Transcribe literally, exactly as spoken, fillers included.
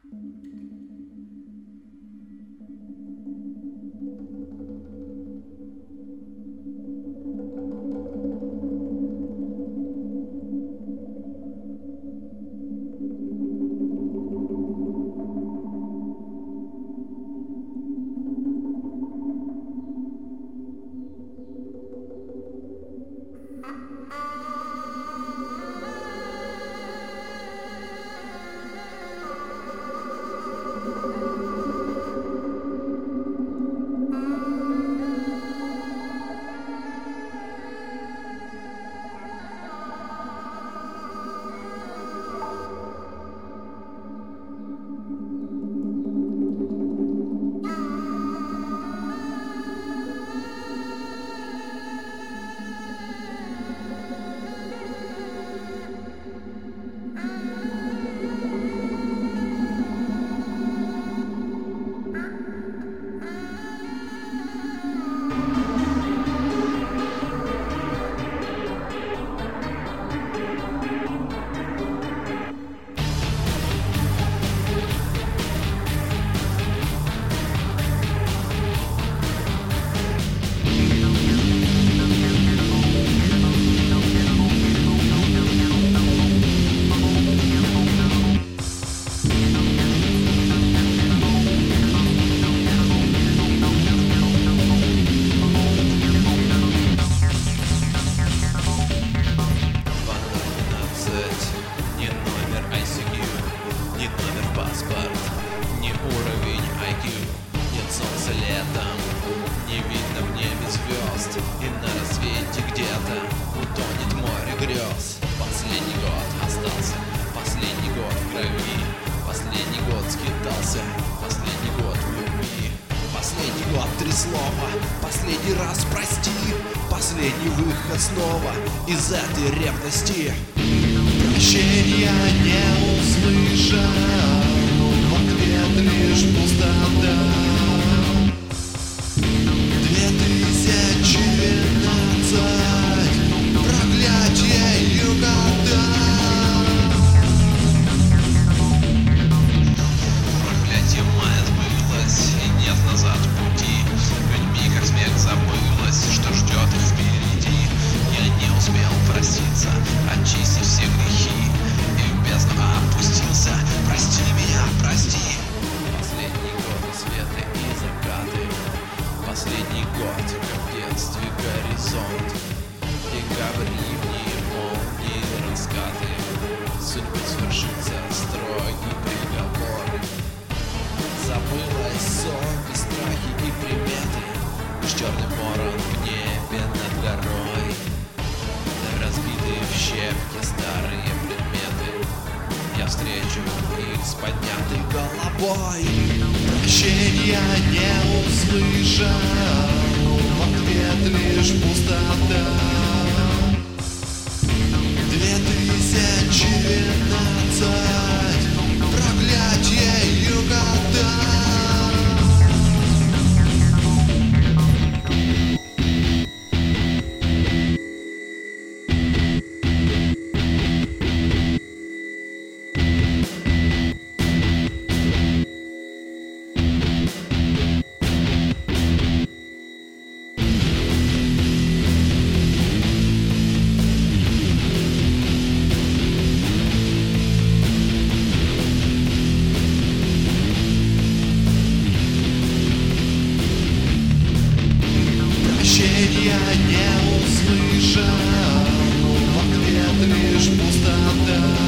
Не видно в небе звезд, и на рассвете где-то утонет море грез. Последний год остался, последний год в крови, последний год скитался, последний год в любви. Последний год три слова, последний раз прости, последний выход снова из этой ревности. Прощения не услышал, в ответ лишь пустота. две тысячи двенадцать, проклятие югота. Проклятие мая сбылось, и нет назад пути. Людьми как смерть забылось, что ждет их впереди. Я не успел проститься, очистив все грехи, и в бездну опустился. Прости меня, прости. Последний год света и закаты, последний год, как в детстве горизонт. Декабрь, ливни, молнии, раскаты, судьбы свершится строгий приговор. Забылось сон и страхи и приметы, лишь черный ворон в небе над горой. Разбитые в щепки старые предметы, я встречу их с поднятой головой. Прощения не услышал, в ответ лишь пустота. две тысячи двенадцать, проклятие югота. Прощения не услышал, в ответ лишь пустота.